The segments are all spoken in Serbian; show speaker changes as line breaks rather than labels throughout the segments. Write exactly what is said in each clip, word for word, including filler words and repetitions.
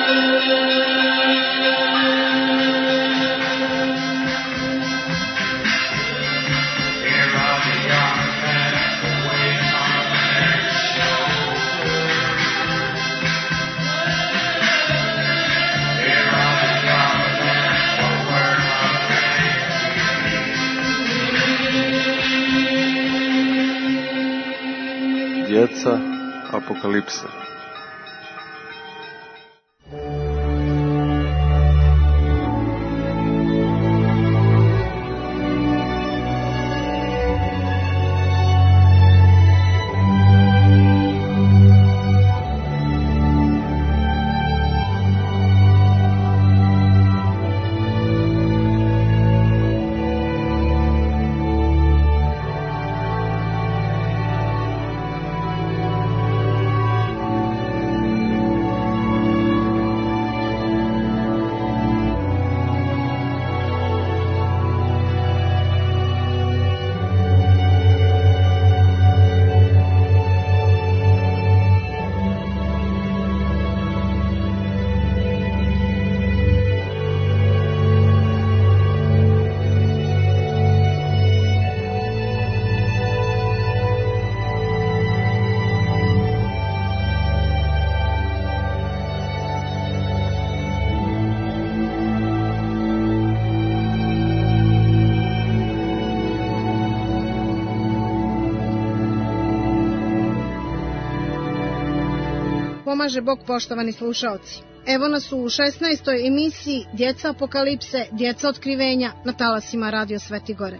Djeca apokalipse.
Pomaže Bog, poštovani slušaoci. Evo nas u šesnaestoj emisiji Djeca apokalipse, Djeca otkrivenja na talasima Radio Sveti Gore.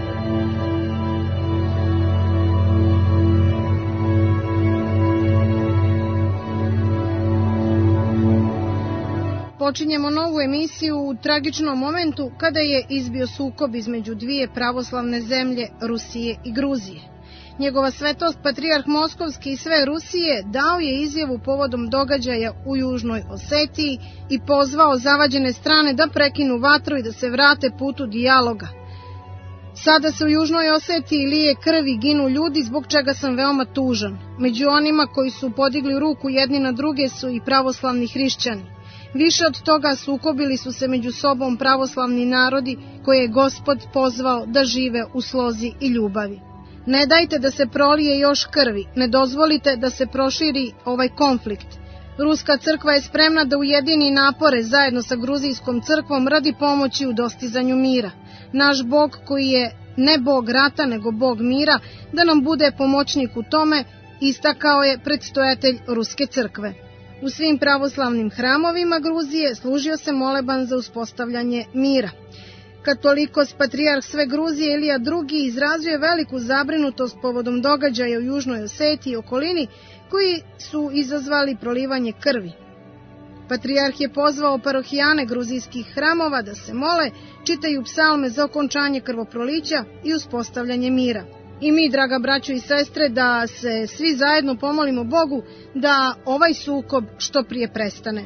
Počinjemo novu emisiju u tragičnom momentu kada je izbio sukob između dvije pravoslavne zemlje, Rusije i Gruzije. Njegova svetost, patrijarh Moskovski i sve Rusije, dao je izjavu povodom događaja u Južnoj Osetiji i pozvao zavađene strane da prekinu vatru i da se vrate putu dijaloga. Sada se u Južnoj Osetiji lije krv i ginu ljudi, zbog čega sam veoma tužan. Među onima koji su podigli ruku jedni na druge su i pravoslavni hrišćani. Više od toga sukobili su se među sobom pravoslavni narodi koje je Gospod pozvao da žive u slozi i ljubavi. Ne dajte da se prolije još krvi, ne dozvolite da se proširi ovaj konflikt. Ruska crkva je spremna da ujedini napore zajedno sa gruzijskom crkvom radi pomoći u dostizanju mira. Naš Bog, koji je ne Bog rata nego Bog mira, da nam bude pomoćnik u tome, istakao je predstojatelj Ruske crkve. U svim pravoslavnim hramovima Gruzije služio se moleban za uspostavljanje mira. Katolikos patrijarh sve Gruzije Ilija drugi izrazio je veliku zabrinutost povodom događaja u Južnoj Osetiji i okolini koji su izazvali prolivanje krvi. Patrijarh je pozvao parohijane gruzijskih hramova da se mole, čitaju psalme za okončanje krvoprolića i uspostavljanje mira. I mi, draga braćo i sestre, da se svi zajedno pomolimo Bogu da ovaj sukob što prije prestane.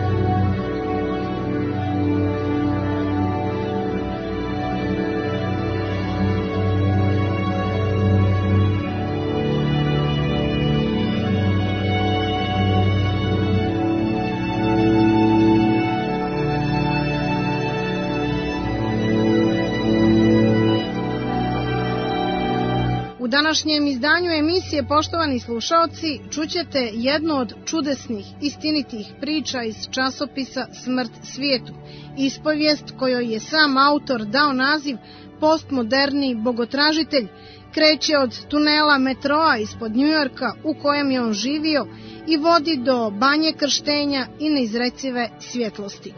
U današnjem izdanju emisije, poštovani slušaoci, čućete jednu od čudesnih, istinitih priča iz časopisa Smrt svijetu, ispovijest kojoj je sam autor dao naziv Postmoderni bogotražitelj, kreće od tunela metroa ispod Njujorka u kojem je on živio i vodi do banje krštenja i neizrecive svjetlosti.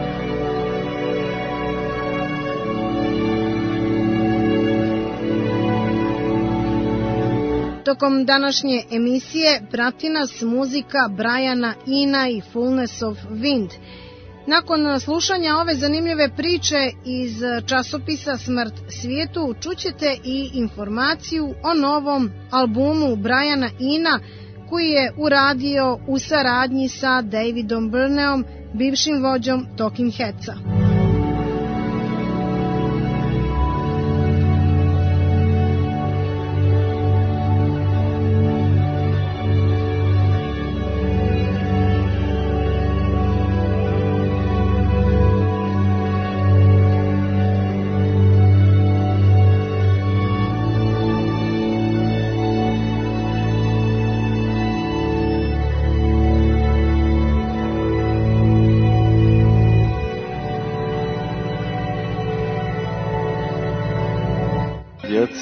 Tokom današnje emisije prati nas muzika Briana Ena i Fullness of Wind. Nakon slušanja ove zanimljive priče iz časopisa Smrt svijetu čućete i informaciju o novom albumu Briana Ena koji je uradio u saradnji sa Davidom Byrneom, bivšim vođom Talking Headsa.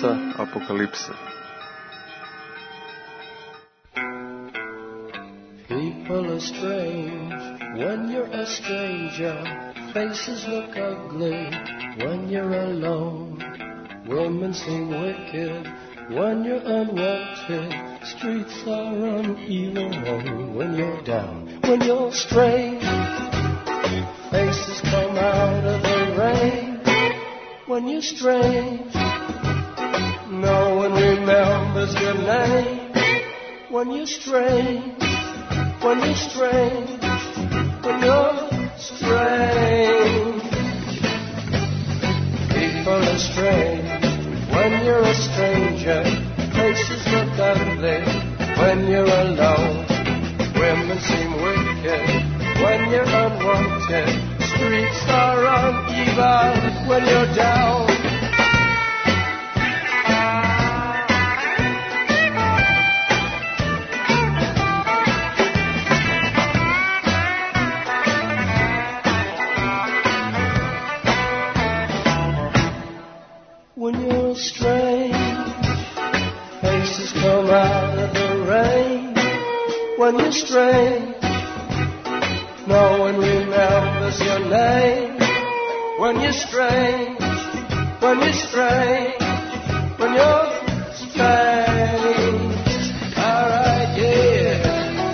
Deca apokalipse.
People are strange when you're a stranger. Faces look ugly when you're alone. Women seem wicked when you're unwanted. Streets are uneven when you're down. When you're strange, faces come out of the rain. When you're strange, no one remembers your name. When you're strange, when you're strange, when you're strange. People are strange when you're a stranger. Faces look ugly when you're alone. Women seem wicked when you're unwanted. Streets are uneven when you're down. When you're strange, faces come out of the rain. When you're strange, no one remembers your name. When you're strange, when you're strange, when you're strange. All right, yeah.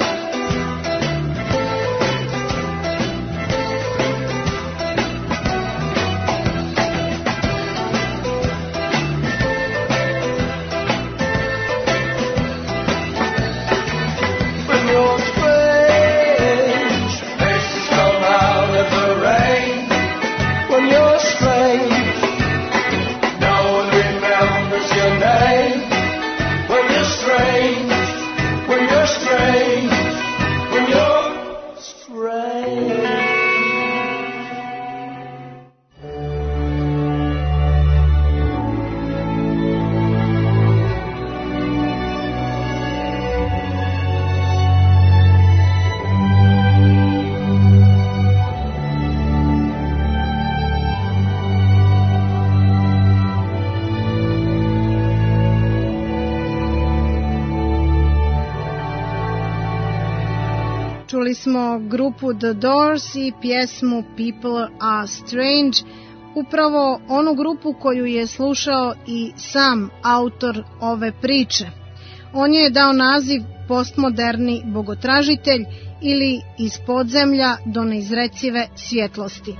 Čuli smo grupu The Doors i pjesmu People Are Strange, upravo onu grupu koju je slušao i sam autor ove priče. On je dao naziv Postmoderni bogotražitelj ili Iz podzemlja do neizrecive svjetlosti.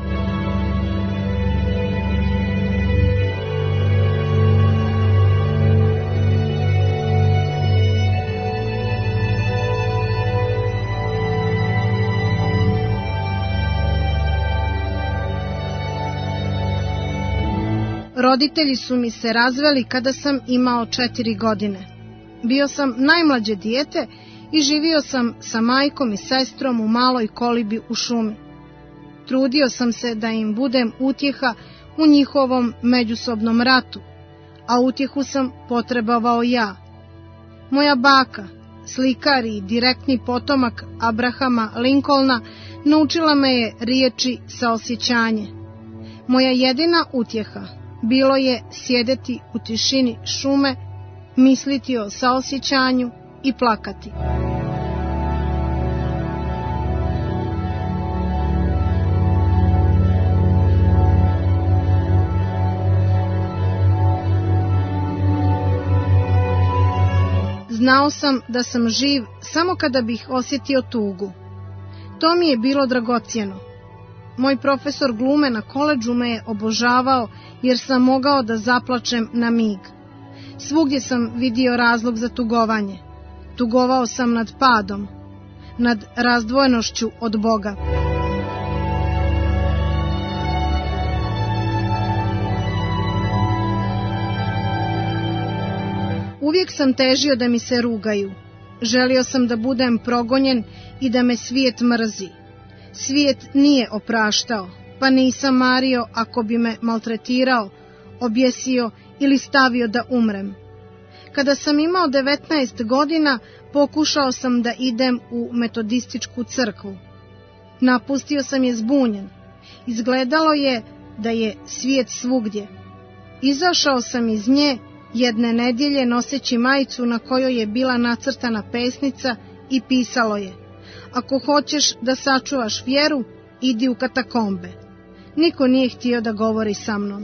Roditelji su mi se razveli kada sam imao četiri godine. Bio sam najmlađe dijete i živio sam sa majkom i sestrom u maloj kolibi u šumi. Trudio sam se da im budem utjeha u njihovom međusobnom ratu, a utjehu sam potrebovao ja. Moja baka, slikar i direktni potomak Abrahama Lincolna, naučila me je riječi saosjećanje. Moja jedina utjeha bilo je sjedeti u tišini šume, misliti o saosjećanju i plakati. Znao sam da sam živ samo kada bih osjetio tugu. To mi je bilo dragocjeno. Moj profesor glume na koledžu me je obožavao jer sam mogao da zaplačem na mig. Svugdje sam vidio razlog za tugovanje. Tugovao sam nad padom, nad razdvojenošću od Boga. Uvijek sam težio da mi se rugaju. Želio sam da budem progonjen i da me svijet mrzi. Svijet nije opraštao, pa nisam mario ako bi me maltretirao, objesio ili stavio da umrem. Kada sam imao devetnaest godina, pokušao sam da idem u metodističku crkvu. Napustio sam je zbunjen. Izgledalo je da je svijet svugdje. Izašao sam iz nje jedne nedjelje noseći majicu na kojoj je bila nacrtana pesnica i pisalo je: ako hoćeš da sačuvaš vjeru, idi u katakombe. Niko nije htio da govori sa mnom.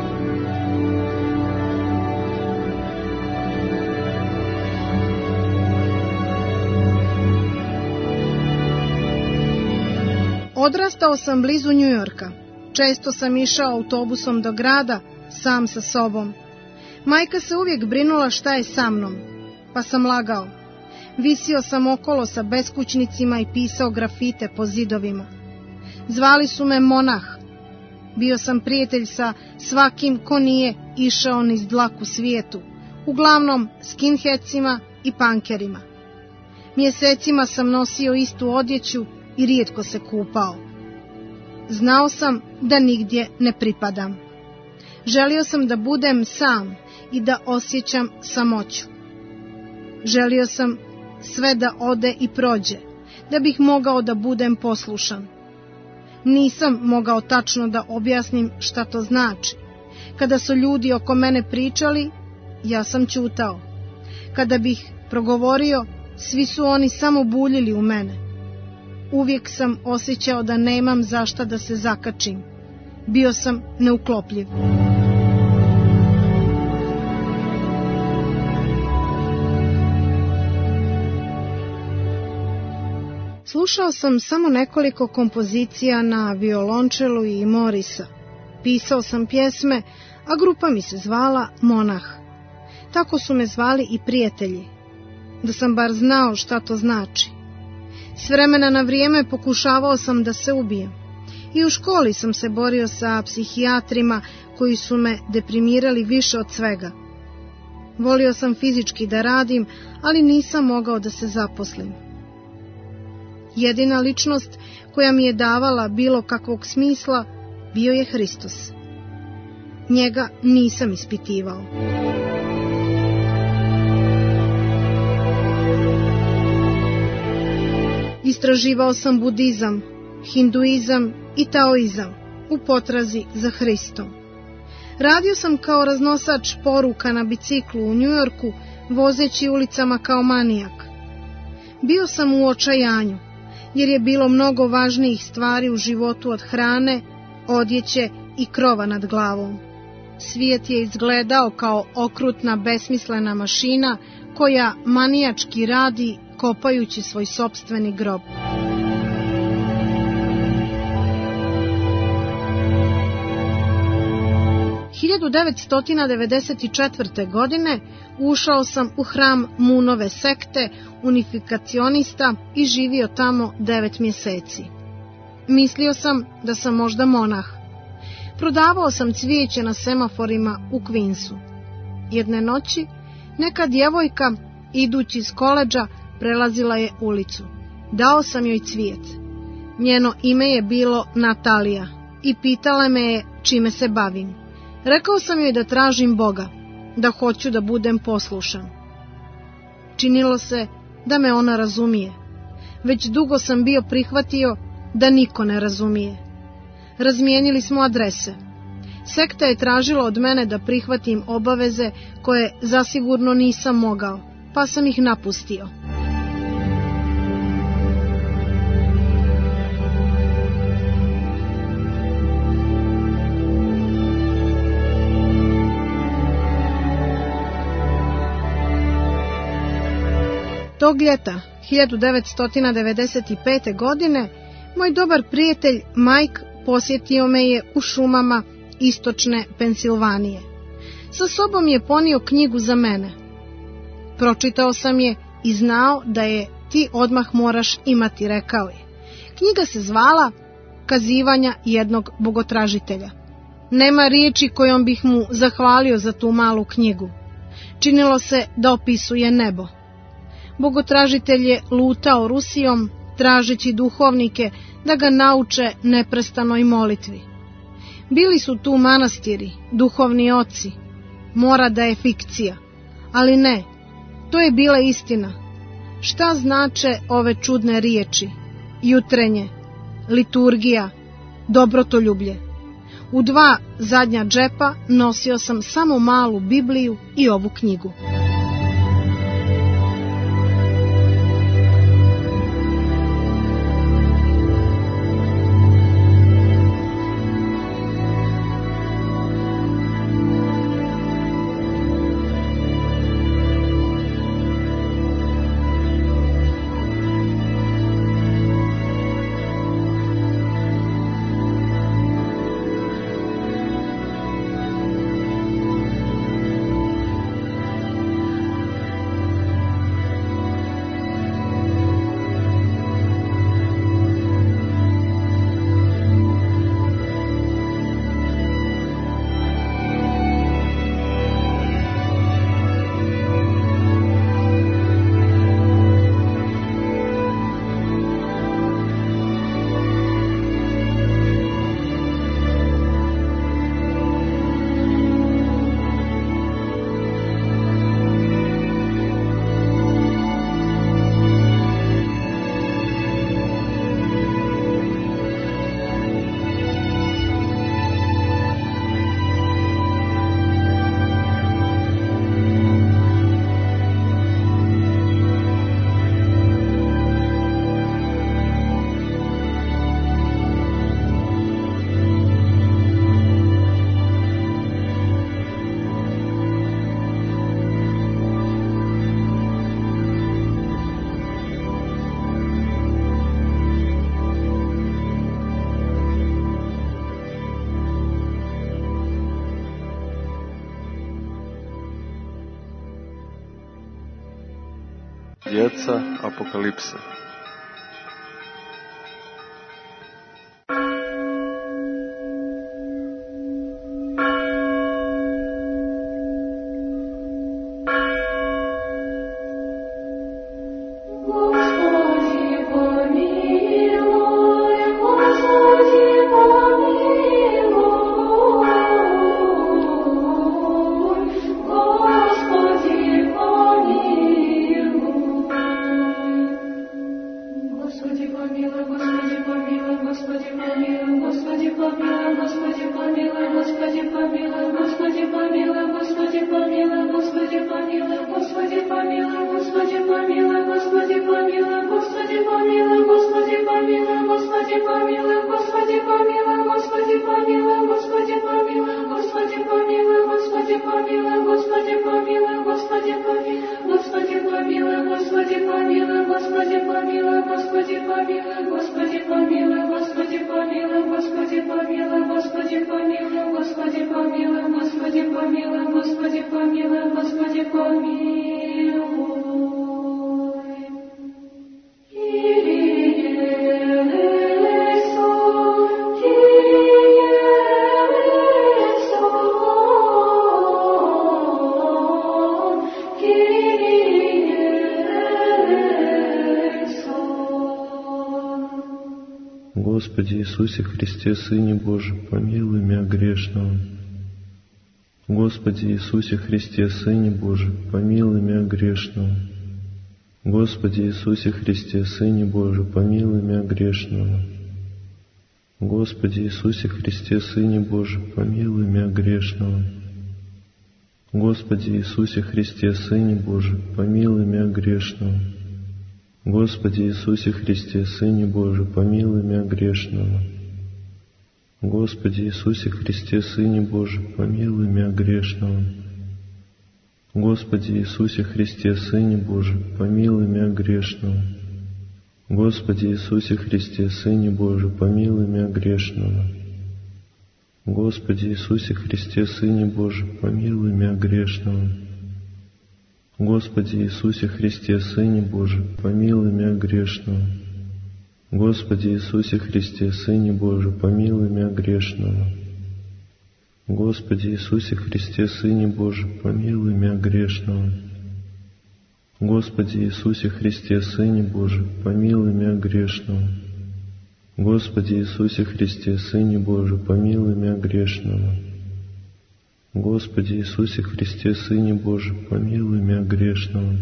Odrastao sam blizu Njujorka. Često sam išao autobusom do grada, sam sa sobom. Majka se uvijek brinula šta je sa mnom, pa sam lagao. Visio sam okolo sa beskućnicima i pisao grafite po zidovima. Zvali su me monah. Bio sam prijatelj sa svakim ko nije išao niz dlaku svijetu, uglavnom skinheadsima i pankerima. Mjesecima sam nosio istu odjeću i rijetko se kupao. Znao sam da nigdje ne pripadam. Želio sam da budem sam i da osjećam samoću. Želio sam sve da ode i prođe, da bih mogao da budem poslušan. Nisam mogao tačno da objasnim šta to znači. Kada su ljudi oko mene pričali, ja sam ćutao. Kada bih progovorio, svi su oni samo buljili u mene. Uvijek sam osjećao da nemam zašta da se zakačim. Bio sam neuklopljiv. Slušao sam samo nekoliko kompozicija na violončelu i Morisa. Pisao sam pjesme, a grupa mi se zvala Monah. Tako su me zvali i prijatelji. Da sam bar znao šta to znači. S vremena na vrijeme pokušavao sam da se ubijem. I u školi sam se borio sa psihijatrima koji su me deprimirali više od svega. Volio sam fizički da radim, ali nisam mogao da se zaposlim. Jedina ličnost koja mi je davala bilo kakvog smisla bio je Hristos. Njega nisam ispitivao. Istraživao sam budizam, hinduizam i taoizam u potrazi za Hristom. Radio sam kao raznosač poruka na biciklu u Njujorku, vozeći ulicama kao manijak. Bio sam u očajanju, jer je bilo mnogo važnijih stvari u životu od hrane, odjeće i krova nad glavom. Svijet je izgledao kao okrutna, besmislena mašina koja manijački radi kopajući svoj sopstveni grob. hiljadu devetsto devedeset četvrte. godine ušao sam u hram Munove sekte, unifikacionista, i živio tamo devet mjeseci. Mislio sam da sam možda monah. Prodavao sam cvijeće na semaforima u Queensu. Jedne noći neka djevojka, idući iz koledža, prelazila je ulicu. Dao sam joj cvijet. Njeno ime je bilo Natalija i pitala me je čime se bavim. Rekao sam joj da tražim Boga, da hoću da budem poslušan. Činilo se da me ona razumije. Već dugo sam bio prihvatio da niko ne razumije. Razmijenili smo adrese. Sekta je tražila od mene da prihvatim obaveze koje zasigurno nisam mogao, pa sam ih napustio. Tog ljeta, hiljadu devetsto devedeset pete. godine, moj dobar prijatelj Mike posjetio me je u šumama istočne Pensilvanije. Sa sobom je ponio knjigu za mene. Pročitao sam je i znao da je ti odmah moraš imati, rekao je. Knjiga se zvala Kazivanja jednog bogotražitelja. Nema riječi kojom bih mu zahvalio za tu malu knjigu. Činilo se da opisuje nebo. Bogotražitelj je lutao Rusijom, tražeći duhovnike da ga nauče neprestanoj molitvi. Bili su tu manastiri, duhovni oci. Mora da je fikcija, ali ne, to je bila istina. Šta znače ove čudne riječi? Jutrenje, liturgija, dobrotoljublje. U dva zadnja džepa nosio sam samo malu Bibliju i ovu knjigu.
Djeca apokalipse.
Господи Иисусе Христе, Сыне Божий, помилуй меня грешного. Господи Иисусе Христе, Сыне Божий, помилуй меня грешного. Господи Иисусе Христе, Сыне Божий, помилуй меня грешного. Господи Иисусе Христе, Сыне Божий, помилуй меня грешного. Господи Иисусе Христе, Сыне Божий, помилуй меня грешного. Господи Иисусе Христе, Сыне Божий, помилуй меня грешного. Господи Иисусе Христе, Сыне Божий, помилуй меня грешного. Господи Иисусе Христе, Сыне Божий, помилуй меня грешного. Господи Иисусе Христе, Сыне Божий, помилуй меня грешного. Господи Иисусе Христе, Сыне Божий, помилуй меня грешного. Господи Иисусе Христе, Сыне Божий, помилуй меня грешного. Господи Иисусе Христе, Сыне Божий, помилуй меня грешного. Господи Иисусе Христе, Сыне Божий, помилуй меня грешного. Господи Иисусе Христе, Сыне Божий, помилуй меня грешного. Господи Иисусе Христе, Сыне Божий, помилуй меня грешного. Господи Иисусе Христе, Сыне Божий, помилуй меня грешного.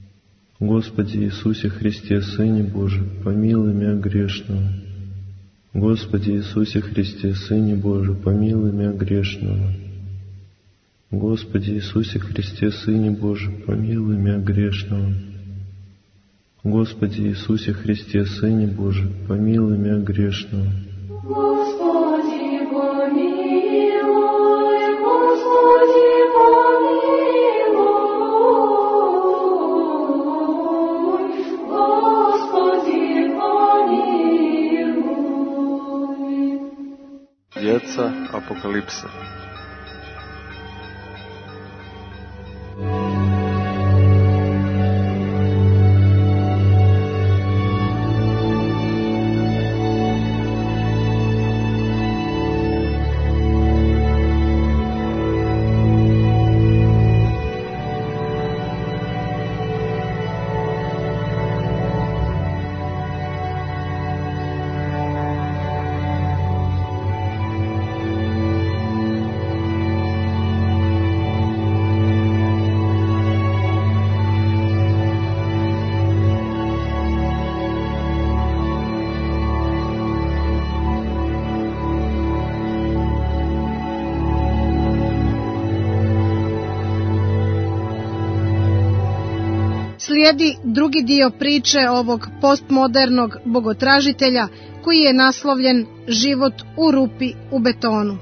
Господи Иисусе Христе, Сыне Божий, помилуй меня грешного. Господи Иисусе Христе, Сыне Божий, помилуй меня грешного. Господи Иисусе Христе, Сыне Божий, помилуй меня грешного. Господи Иисусе Христе, Сыне Божий, помилуй меня грешного.
Господи, помилуй, Господи, помилуй, Господи, помилуй.
Djeca Apokalipse.
Slijedi drugi dio priče ovog postmodernog bogotražitelja koji je naslovljen Život u rupi u betonu.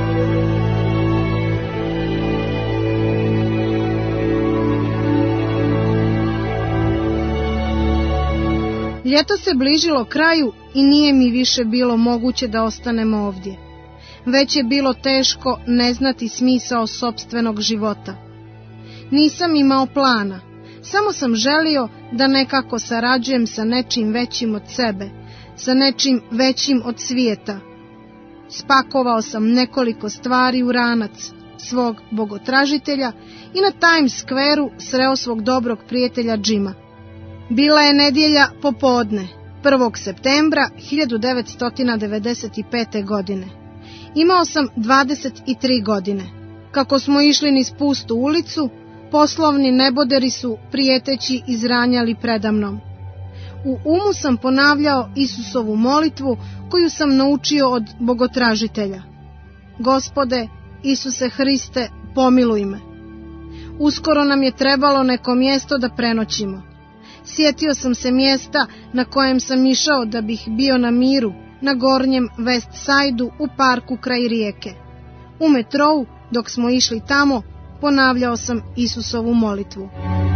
Ljeto se bližilo kraju i nije mi više bilo moguće da ostanem ovdje. Već je bilo teško ne znati smisao sopstvenog života. Nisam imao plana. Samo sam želio da nekako sarađujem sa nečim većim od sebe, sa nečim većim od svijeta. Spakovao sam nekoliko stvari u ranac svog bogotražitelja i na Times Square-u sreo svog dobrog prijatelja Jima. Bila je nedjelja popodne, prvog septembra hiljadu devetsto devedeset pete. godine. Imao sam dvadeset tri godine. Kako smo išli niz pustu ulicu, poslovni neboderi su prijeteći izranjali predamnom. U umu sam ponavljao Isusovu molitvu koju sam naučio od bogotražitelja. Gospode, Isuse Hriste, pomiluj me. Uskoro nam je trebalo neko mjesto da prenoćimo. Sjetio sam se mjesta na kojem sam išao da bih bio na miru, na gornjem West Sideu u parku kraj rijeke. U metrou, dok smo išli tamo, ponavljao sam Isusovu molitvu.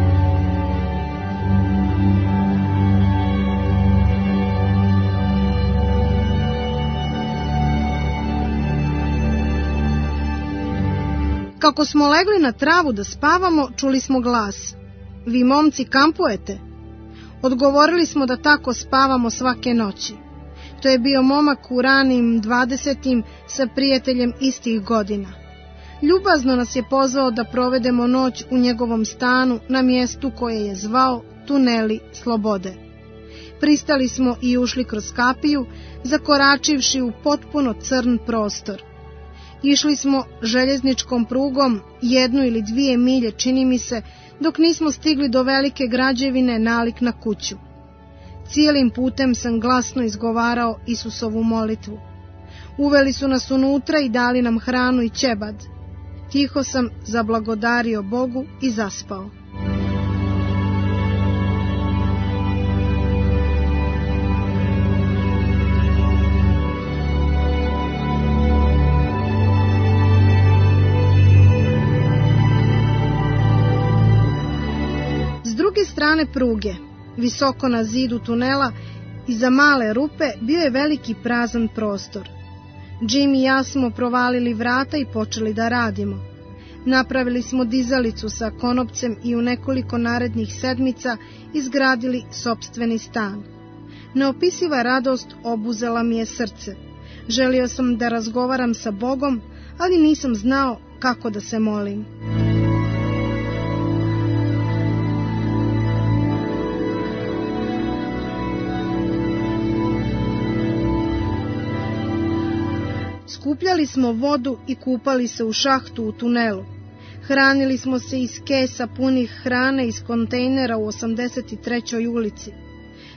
Kako smo legli na travu da spavamo, čuli smo glas. Vi momci kampujete? Odgovorili smo da tako spavamo svake noći. To je bio momak u ranim dvadesetim sa prijateljem istih godina. Ljubazno nas je pozvao da provedemo noć u njegovom stanu na mjestu koje je zvao Tuneli Slobode. Pristali smo i ušli kroz kapiju, zakoračivši u potpuno crn prostor. Išli smo željezničkom prugom jednu ili dvije milje, čini mi se, dok nismo stigli do velike građevine nalik na kuću. Cijelim putem sam glasno izgovarao Isusovu molitvu. Uveli su nas unutra i dali nam hranu i ćebad. Tiho sam zablagodario Bogu i zaspao. S druge strane pruge, visoko na zidu tunela, iza male rupe bio je veliki prazan prostor. Jim i ja smo provalili vrata i počeli da radimo. Napravili smo dizalicu sa konopcem i u nekoliko narednih sedmica izgradili sopstveni stan. Neopisiva radost obuzela mi je srce. Želio sam da razgovaram sa Bogom, ali nisam znao kako da se molim. Skupljali smo vodu i kupali se u šahtu u tunelu. Hranili smo se iz kesa punih hrane iz kontejnera u osamdeset trećoj ulici.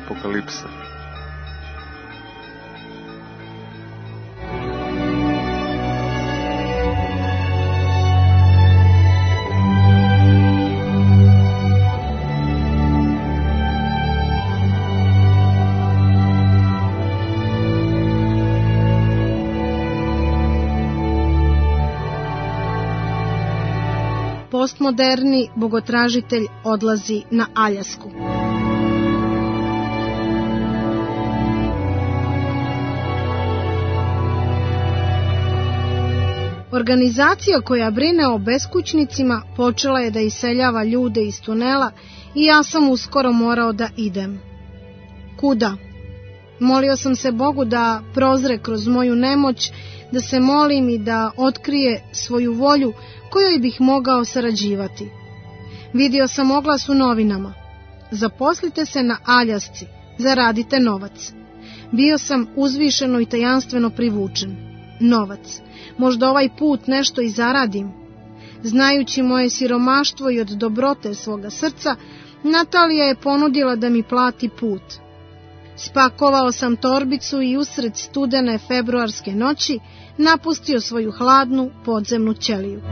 Apokalipsa.
Postmoderni bogotražitelj odlazi na Aljasku. Organizacija koja brine o beskućnicima počela je da iseljava ljude iz tunela i ja sam uskoro morao da idem. Kuda? Molio sam se Bogu da prozre kroz moju nemoć, da se molim i da otkrije svoju volju kojoj bih mogao sarađivati. Vidio sam oglas u novinama. Zaposlite se na Aljasci, zaradite novac. Bio sam uzvišeno i tajanstveno privučen. Novac. Možda ovaj put nešto i zaradim. Znajući moje siromaštvo i od dobrote svoga srca, Natalija je ponudila da mi plati put. Spakovao sam torbicu i usred studene februarske noći napustio svoju hladnu podzemnu ćeliju.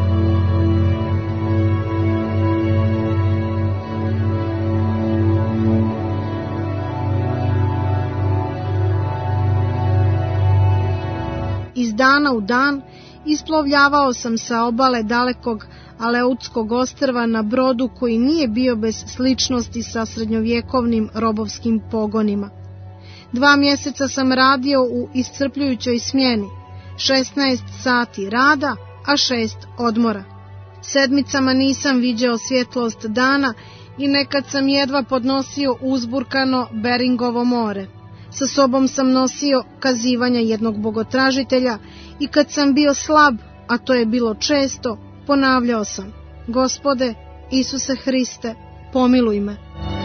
Iz dana u dan isplovljavao sam sa obale dalekog Aleutskog ostrva na brodu koji nije bio bez sličnosti sa srednjovjekovnim robovskim pogonima. Dva mjeseca sam radio u iscrpljujućoj smjeni, šesnaest sati rada, a šest odmora. Sedmicama nisam viđao svjetlost dana i nekad sam jedva podnosio uzburkano Beringovo more. Sa sobom sam nosio kazivanja jednog bogotražitelja i kad sam bio slab, a to je bilo često, ponavljao sam: Gospode, Isuse Hriste, pomiluj me.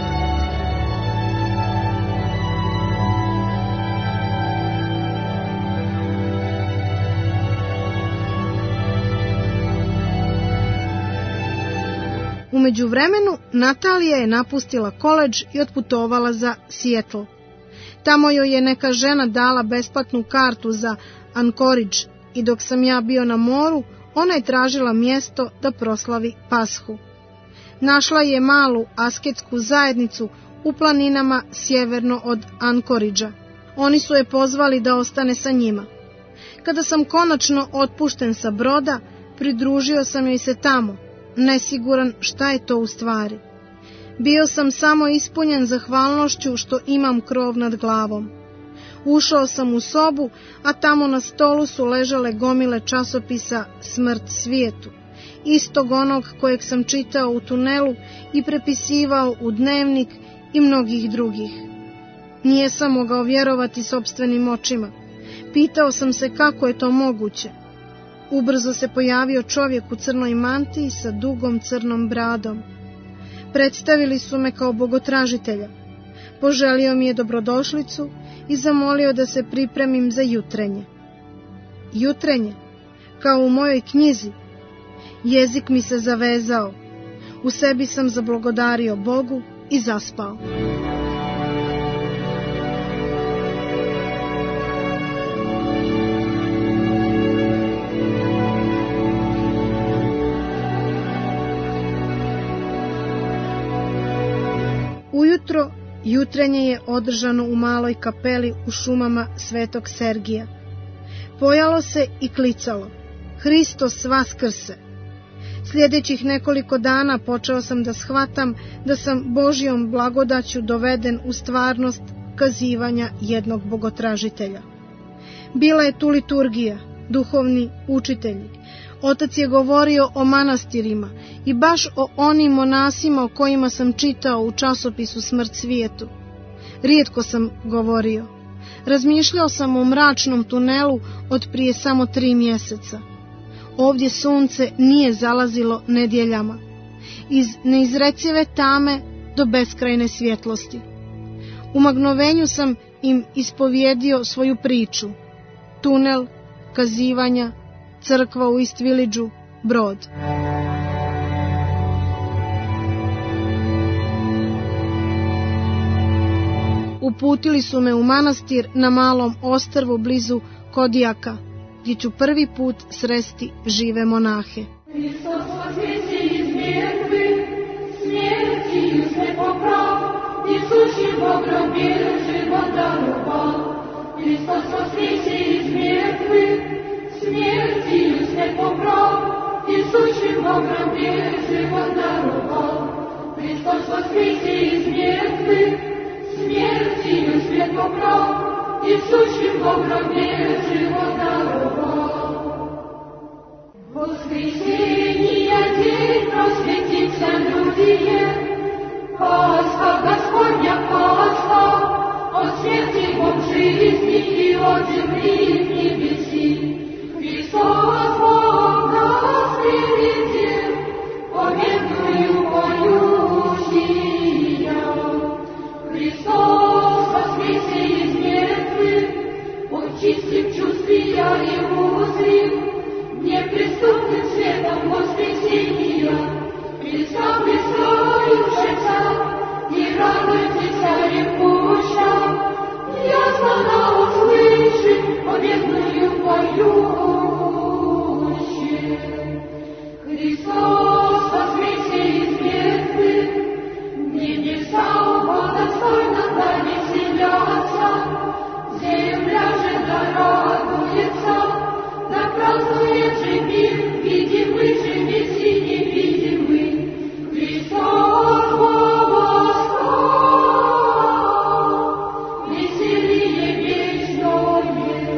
U međuvremenu Natalija je napustila koledž i otputovala za Seattle. Tamo joj je neka žena dala besplatnu kartu za Anchorage i dok sam ja bio na moru, ona je tražila mjesto da proslavi Pashu. Našla je malu asketsku zajednicu u planinama sjeverno od Anchoragea. Oni su je pozvali da ostane sa njima. Kada sam konačno otpušten sa broda, pridružio sam joj se tamo, nesiguran šta je to u stvari. Bio sam samo ispunjen zahvalnošću što imam krov nad glavom. Ušao sam u sobu, a tamo na stolu su ležale gomile časopisa Smrt svijetu, istog onog kojeg sam čitao u tunelu i prepisivao u dnevnik i mnogih drugih. Nije sam mogao vjerovati sopstvenim očima. Pitao sam se kako je to moguće. Ubrzo se pojavio čovjek u crnoj mantiji sa dugom crnom bradom. Predstavili su me kao bogotražitelja. Poželio mi je dobrodošlicu i zamolio da se pripremim za jutrenje. Jutrenje, kao u mojoj knjizi. Jezik mi se zavezao. U sebi sam zablagodario Bogu i zaspao. Ujutro jutrenje je održano u maloj kapeli u šumama Svetog Sergija. Pojalo se i klicalo: Hristos vaskrse! Sljedećih nekoliko dana počeo sam da shvatam da sam Božjom blagodaću doveden u stvarnost kazivanja jednog bogotražitelja. Bila je tu liturgija, duhovni učitelji. Otac je govorio o manastirima i baš o onim monasima o kojima sam čitao u časopisu Smrt svijetu. Rijetko sam govorio. Razmišljao sam o mračnom tunelu od prije samo tri mjeseca. Ovdje sunce nije zalazilo nedjeljama. Iz neizrecive tame do beskrajne svjetlosti. U magnovenju sam im ispovjedio svoju priču. Tunel, kazivanja, crkva u East Villageu, brod. uputili su me u manastir na malom ostrvu blizu Kodijaka, gdje ću prvi put sresti žive monahe.
Hristos воскресе из мертвых, смертью слеп поправ, несущим во гробе живот даровал. Христос воскресе из мертвых, смертью слеп поправ, несущим во гробе живот даровал. Христос воскресе из мертвых, смертью слеп поправ, несущим во гробе живот даровал. Воскресенье день просветится людие, Пасха Господня Пасха, от смерти Бог жизни и от земли к небеси. Христос Бог нас приведет, победную поющия. Христос воскресе из мертвых, очистив чувствия и узрим, неприступным светом воскресения, Христа блистающего, и радуйтесь, рекуща, ясно на услышит победную поющие. Христос воскресе из мертвых, небеса достойно да веселятся, земля же да радуется, да празднует же мир, видимый же весь и невидимый. Христос воскрес, веселье вечное.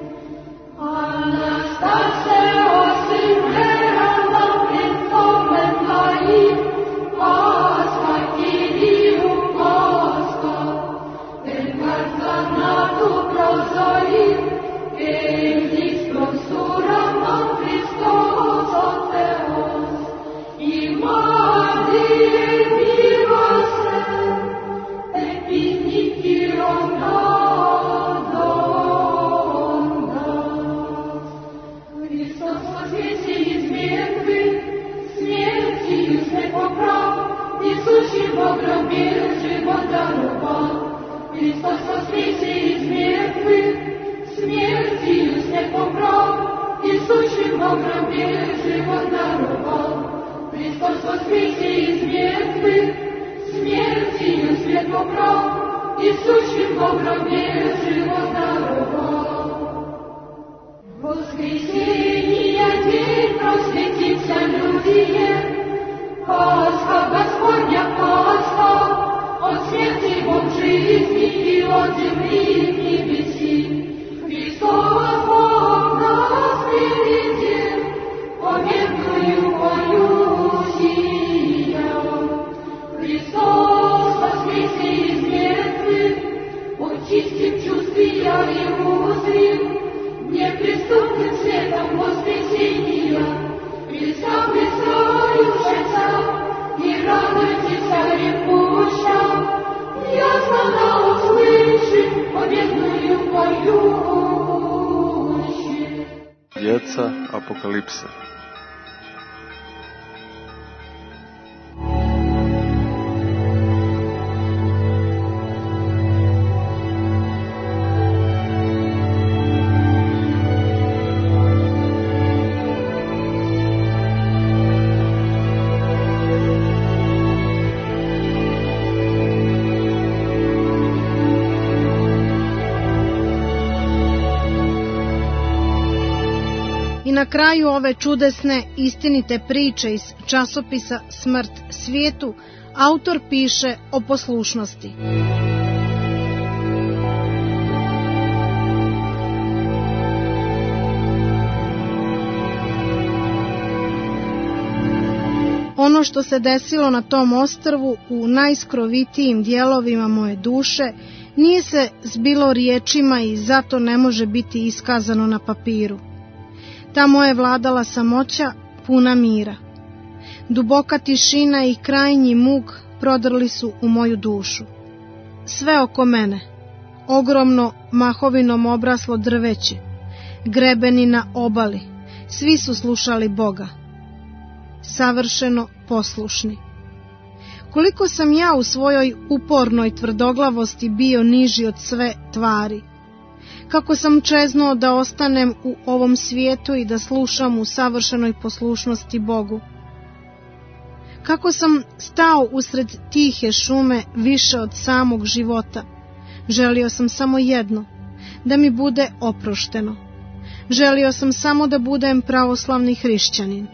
Анастасиос имперана представлен лаик, Пасха Кирию Пасха, Энкарнату прозаик, Элис просураман Христос Отеос, и Мария Милосе, Эпиники Рондадонда. Христос воскресе из мертвых, смертью слеп поправ, несущий во гробе живот даровал. Христос воскресе из мертвых, смертью слеп поправ, несущий во гробе живот даровал. Христос воскресе из мертвых, смертью слеп поправ, несущий во гробе живот даровал. Воскресенье день просветится людие, Пасха Господня Пасха, от смерти Бог жизни и от земли к небеси. Христос Бог нас приведет, победную поющия. Христос воскресе из мертвых, очистив чувствия и узрим, неприступным светом воскресения, Христа блистающего, и радуйтесь, рекуща, ясно да услышит победную поющие.
Djeca Apokalipse.
Na kraju ove čudesne, istinite priče iz časopisa Smrt svijetu, autor piše o poslušnosti. Ono što se desilo na tom ostrvu u najskrovitijim dijelovima moje duše nije se zbilo riječima i zato ne može biti iskazano na papiru. Tamo je vladala samoća, puna mira. Duboka tišina i krajnji muk prodrli su u moju dušu. Sve oko mene, ogromno mahovinom obraslo drveće, grebeni na obali, svi su slušali Boga. Savršeno poslušni. koliko sam ja u svojoj upornoj tvrdoglavosti bio niži od sve tvari. Kako sam čeznuo da ostanem u ovom svijetu i da slušam u savršenoj poslušnosti Bogu. Kako sam stao usred tihe šume više od samog života. Želio sam samo jedno, da mi bude oprošteno. Želio sam samo da budem pravoslavni hrišćanin.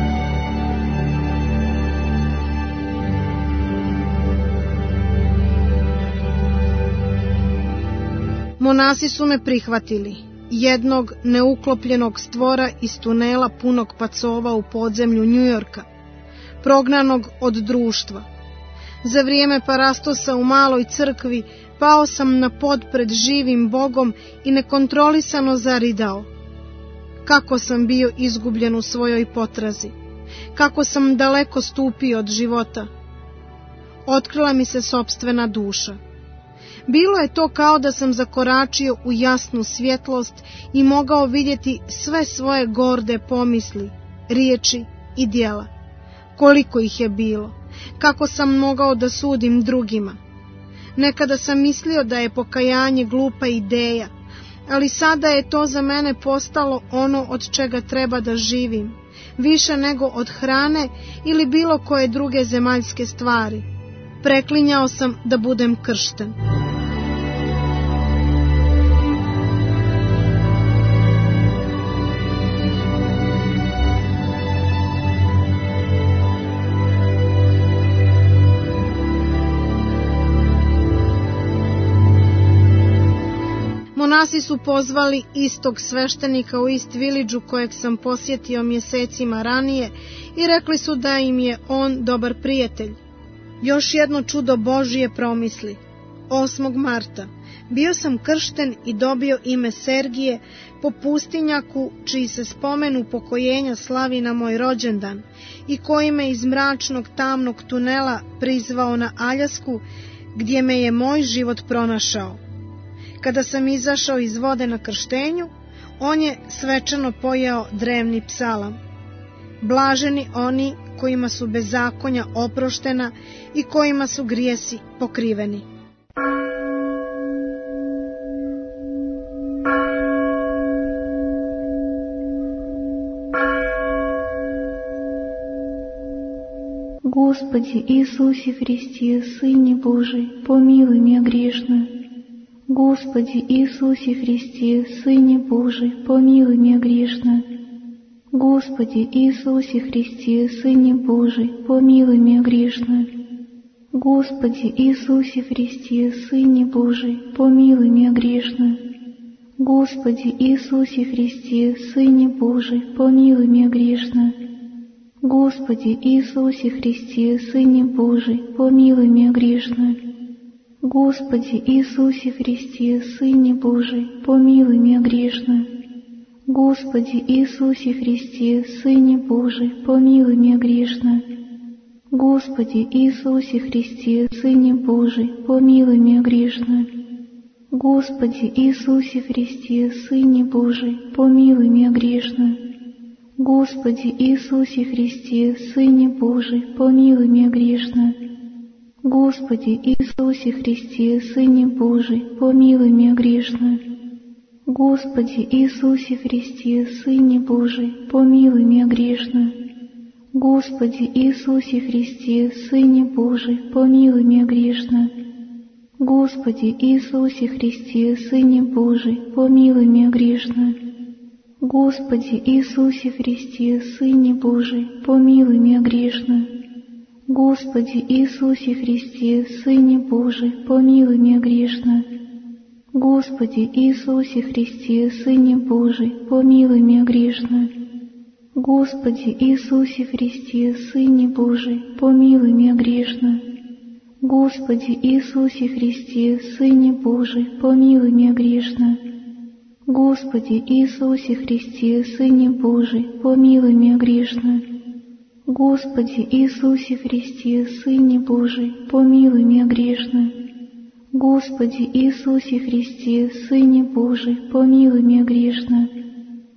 Monasi su me prihvatili, jednog neuklopljenog stvora iz tunela punog pacova u podzemlju Njujorka, prognanog od društva. Za vrijeme parastosa u maloj crkvi pao sam na pod pred živim Bogom i nekontrolisano zaridao. Kako sam bio izgubljen u svojoj potrazi, kako sam daleko stupio od života. Otkrila mi se sopstvena duša. Bilo je to kao da sam zakoračio u jasnu svjetlost i mogao vidjeti sve svoje gorde pomisli, riječi i djela. Koliko ih je bilo, kako sam mogao da sudim drugima. Nekada sam mislio da je pokajanje glupa ideja, ali sada je to za mene postalo ono od čega treba da živim, više nego od hrane ili bilo koje druge zemaljske stvari. Preklinjao sam da budem kršten. Monasi su pozvali istog sveštenika u East Villageu kojeg sam posjetio mjesecima ranije i rekli su da im je on dobar prijatelj. Još jedno čudo Božije promisli. osmog marta bio sam kršten i dobio ime Sergije po pustinjaku čiji se spomen upokojenja slavi na moj rođendan i koji me iz mračnog tamnog tunela prizvao na Aljasku gdje me je moj život pronašao. Kada sam izašao iz vode na krštenju, on je svečano pojeo drevni psalam. Blaženi oni kojima su bezakonja oproštena i kojima su grijesi pokriveni.
Господи Иисусе Христе, Сыне Божий, помилуй меня грешную. Господи Иисусе Христе, Сыне Божий, помилуй меня грешную. Господи Иисусе Христе, Сыне Божий, помилуй меня грешную. Господи Иисусе Христе, Сыне Божий, помилуй меня грешную. Господи Иисусе Христе, Сыне Божий, помилуй меня грешную. Господи Иисусе Христе, Сыне Божий, помилуй меня грешную. Господи Иисусе Христе, Сыне Божий, помилуй меня грешную. Господи Иисусе Христе, Сыне Божий, помилуй меня грешную. Господи Иисусе Христе, Сыне Божий, помилуй меня грешную. Господи Иисусе Христе, Сыне Божий, помилуй меня грешную. Господи Иисусе Христе, Сыне Божий, помилуй меня грешную. Господи Иисусе Христе, Сыне Божий, помилуй меня грешную. Господи Иисусе Христе, Сыне Божий, помилуй меня грешную. Господи Иисусе Христе, Сыне Божий, помилуй меня грешную. Господи Иисусе Христе, Сыне Божий, помилуй меня грешную. Господи Иисусе Христе, Сыне Божий, помилуй меня грешную. Господи Иисусе Христе, Сыне Божий, помилуй меня грешную. Господи Иисусе Христе, Сыне Божий, помилуй меня грешную. Господи Иисусе Христе, Сыне Божий, помилуй меня грешную. Господи Иисусе Христе, Сыне Божий, помилуй меня грешную. Господи Иисусе Христе, Сыне Божий, помилуй меня грешную. Господи Иисусе Христе, Сыне Божий, помилуй меня грешную. Господи Иисусе Христе, Сыне Божий, помилуй меня грешную.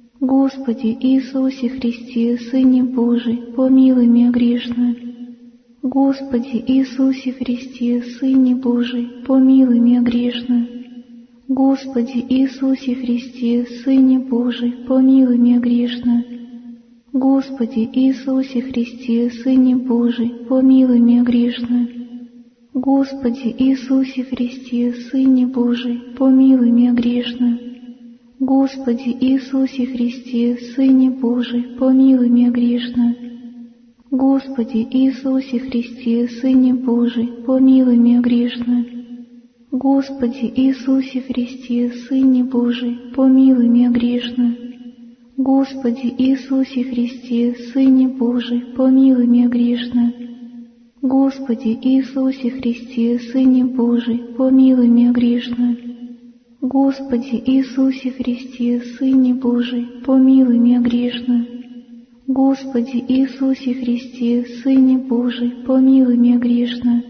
Господи Иисусе Христе, Сыне Божий, помилуй меня грешную. Господи Иисусе Христе, Сыне Божий, помилуй меня грешную. Господи Иисусе Христе, Сыне Божий, помилуй меня грешную. Господи Иисусе Христе, Сыне Божий, помилуй меня грешную. Господи Иисусе Христе, Сыне Божий, помилуй меня грешную. Господи Иисусе Христе, Сыне Божий, помилуй меня грешную. Господи Иисусе Христе, Сыне Божий, помилуй меня грешную. Господи Иисусе Христе, Сыне Божий, помилуй меня грешную. Господи Иисусе Христе, Сыне Божий, помилуй меня грешную. Господи Иисусе Христе, Сыне Божий, помилуй меня грешную. Господи Иисусе Христе, Сыне Божий, помилуй меня грешную. Господи Иисусе Христе, Сыне Божий, помилуй меня грешную.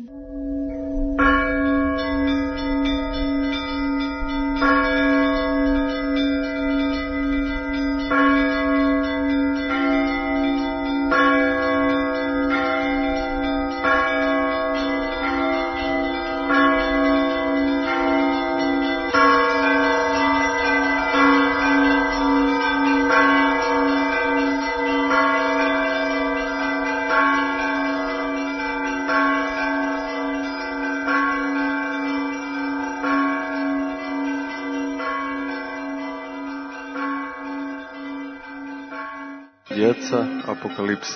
Djeca apokalipse.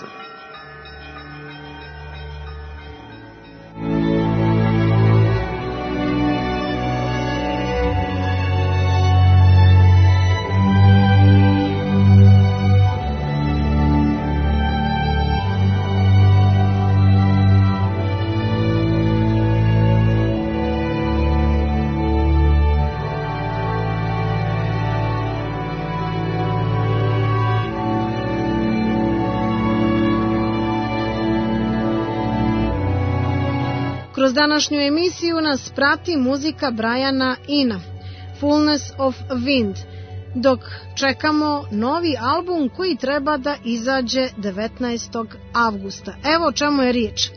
Kroz današnju emisiju nas prati muzika Briana Ena, Fullness of Wind, dok čekamo novi album koji treba da izađe devetnaestog avgusta. Evo o čemu je riječ.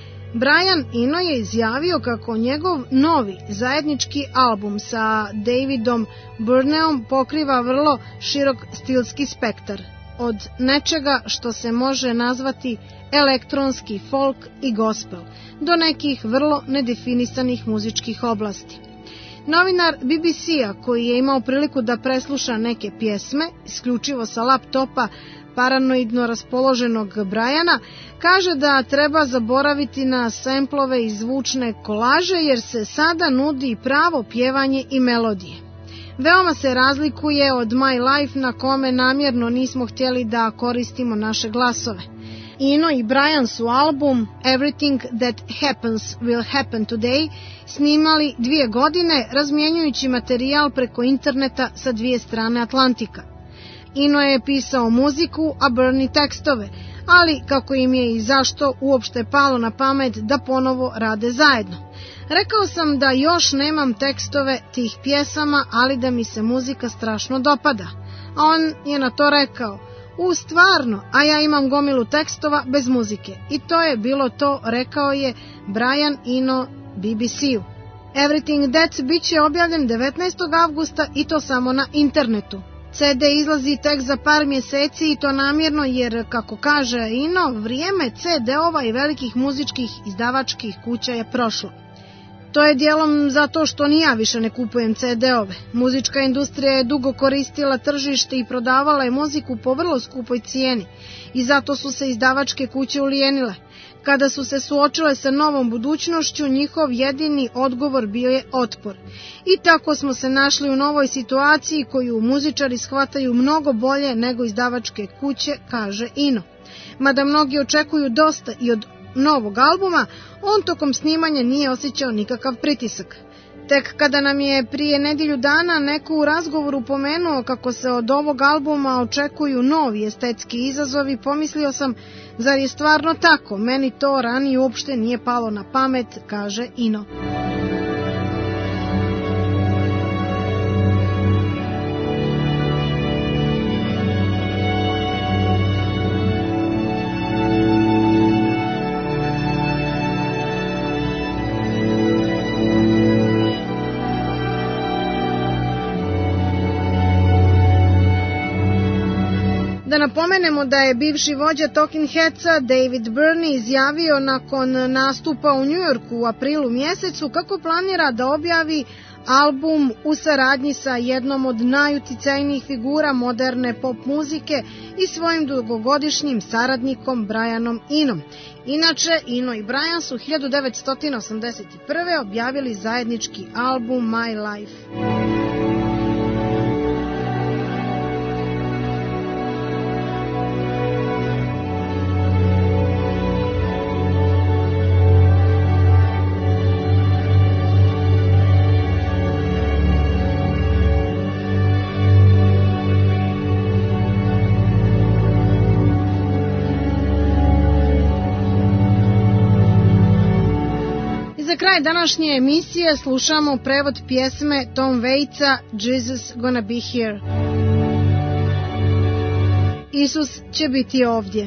Brian Eno je izjavio kako njegov novi zajednički album sa Davidom Byrneom pokriva vrlo širok stilski spektar, od nečega što se može nazvati elektronski folk i gospel, do nekih vrlo nedefinisanih muzičkih oblasti. Novinar B B C-a, koji je imao priliku da presluša neke pjesme, isključivo sa laptopa paranoidno raspoloženog Briana, kaže da treba zaboraviti na semplove i zvučne kolaže jer se sada nudi pravo pjevanje i melodije. Veoma se razlikuje od My Life na kome namjerno nismo htjeli da koristimo naše glasove. Eno i Brian su album Everything That Happens Will Happen Today snimali dvije godine razmjenjujući materijal preko interneta sa dvije strane Atlantika. Eno je pisao muziku, a Byrne tekstove, ali kako im je i zašto uopšte palo na pamet da ponovo rade zajedno. Rekao sam da još nemam tekstove tih pjesama, ali da mi se muzika strašno dopada. A on je na to rekao: U, stvarno, a ja imam gomilu tekstova bez muzike. I to je bilo to, rekao je Brian Eno B B C-u. Everything That bit će objavljen devetnaestog avgusta i to samo na internetu. C D izlazi tek za par mjeseci i to namjerno jer, kako kaže Eno, vrijeme C D-ova i velikih muzičkih izdavačkih kuća je prošlo. To je dijelom zato što ni ja više ne kupujem C D-ove. Muzička industrija je dugo koristila tržište i prodavala je muziku po vrlo skupoj cijeni i zato su se izdavačke kuće ulijenile. Kada su se suočile sa novom budućnošću, njihov jedini odgovor bio je otpor. I tako smo se našli u novoj situaciji koju muzičari shvataju mnogo bolje nego izdavačke kuće, kaže Eno. Mada mnogi očekuju dosta i od novog albuma, on tokom snimanja nije osjećao nikakav pritisak. Tek kada nam je prije nedjelju dana neko u razgovoru pomenuo kako se od ovog albuma očekuju novi estetski izazovi, pomislio sam, zar je stvarno tako? Meni to ranije uopšte nije palo na pamet, kaže Eno. Da napomenemo da je bivši vođa Talking Headsa David Byrne izjavio nakon nastupa u Njujorku u aprilu mjesecu kako planira da objavi album u saradnji sa jednom od najuticajnijih figura moderne pop muzike i svojim dugogodišnjim saradnikom Brianom Inom. Inače, Ino i Brian su hiljadu devetsto osamdeset prve. objavili zajednički album My Life. Za kraj današnje emisije slušamo prevod pjesme Tom Waitsa Jesus Gonna Be Here. Isus će biti ovdje.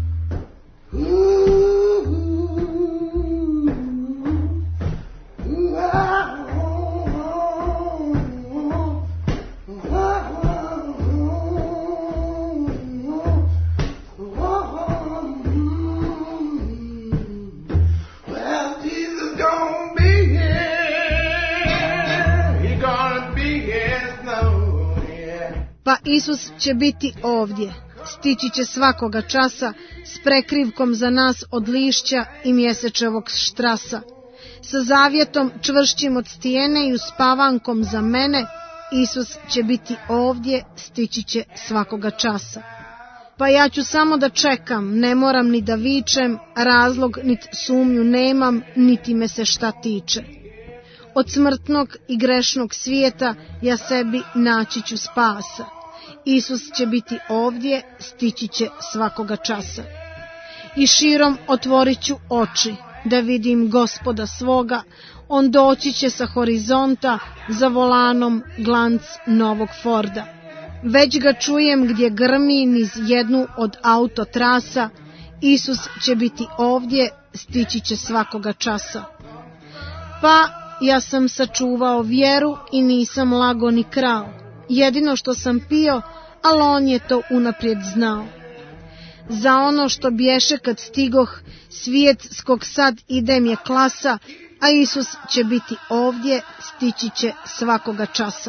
Pa Isus će biti ovdje, stići će svakoga časa s prekrivkom za nas od lišća i mjesečevog štrasa, sa zavjetom čvršćim od stijene i uspavankom za mene. Isus će biti ovdje, stići će svakoga časa. Pa ja ću samo da čekam, ne moram ni da vičem, razlog niti sumnju nemam, niti me se šta tiče. Od smrtnog i grešnog svijeta ja sebi naći ću spasa. Isus će biti ovdje, stići će svakoga časa. I širom otvorit ću oči, da vidim Gospoda svoga, on doći će sa horizonta, za volanom glanc novog Forda. Već ga čujem gdje grmi niz jednu od autotrasa. Isus će biti ovdje, stići će svakoga časa. Pa ja sam sačuvao vjeru i nisam lago ni krao. Jedino što sam pio, ali on je to unaprijed znao. Za ono što bješe kad stigoh, svijet s kog sad idem je klasa, a Isus će biti ovdje, stići će svakoga časa.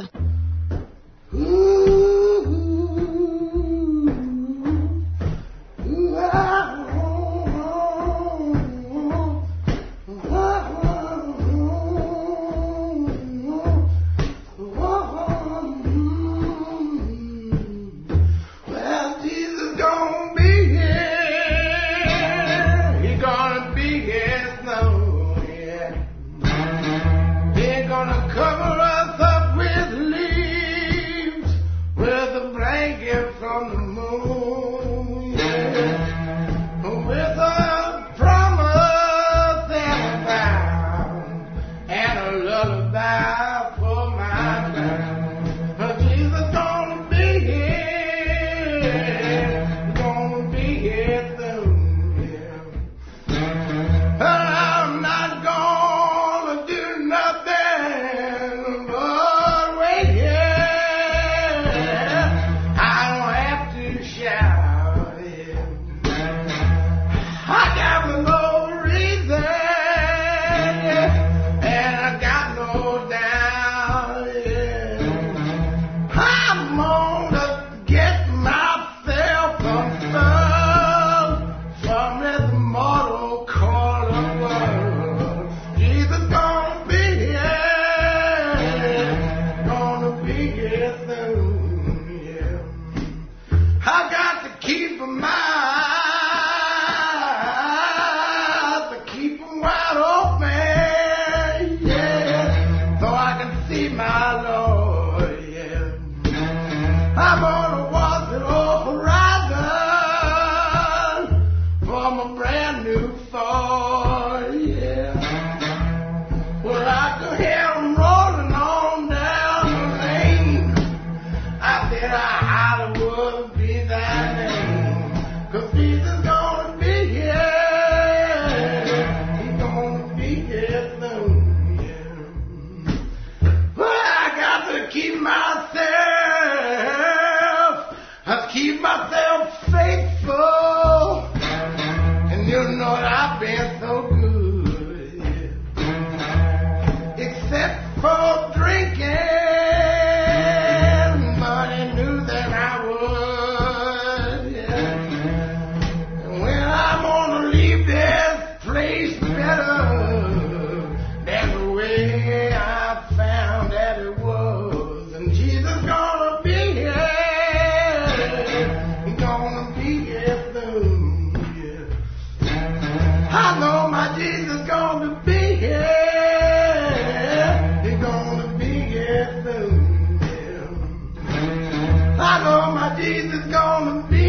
Jesus gonna be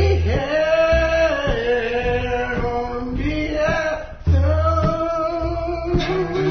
here, gonna be here soon.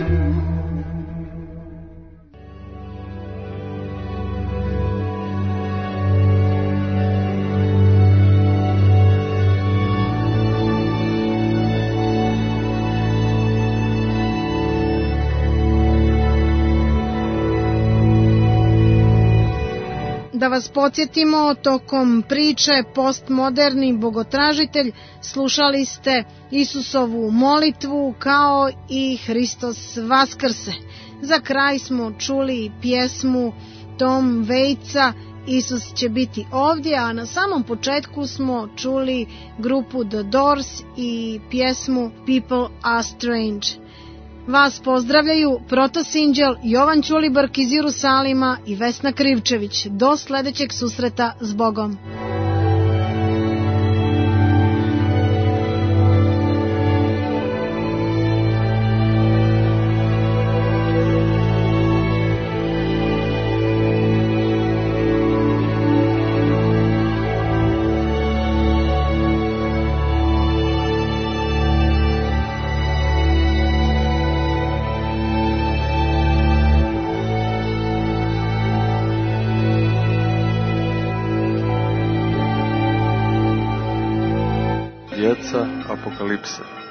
Da vas podsjetimo, tokom priče Postmoderni bogotražitelj slušali ste Isusovu molitvu kao i Hristos vaskrse. Za kraj smo čuli pjesmu Tom Waitsa Isus će biti ovdje, a na samom početku smo čuli grupu The Doors i pjesmu People Are Strange. Vas pozdravljaju Protosinđel, Jovan Ćulibrk iz Jerusalima i Vesna Krivčević. Do sledećeg susreta s Bogom.
Djeca apokalipse.